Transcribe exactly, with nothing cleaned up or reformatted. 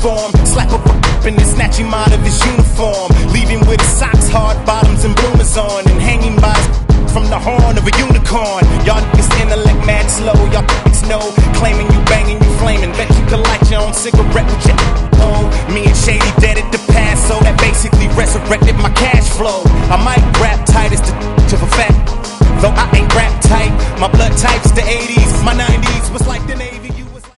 form. Slap up and then snatch him out of his uniform. Leave him with his socks, hard bottoms, and bloomers on. And hanging by his from the horn of a unicorn. Y'all niggas intellect mad slow. Y'all niggas know. Claiming you banging, you flaming. Bet you can light your own cigarette with your oh. Me and Shady dead at the past, so that basically resurrected my cash flow. I might rap tight as the to a fact. Though I ain't rap tight, my blood type's the eighties. My nineties was like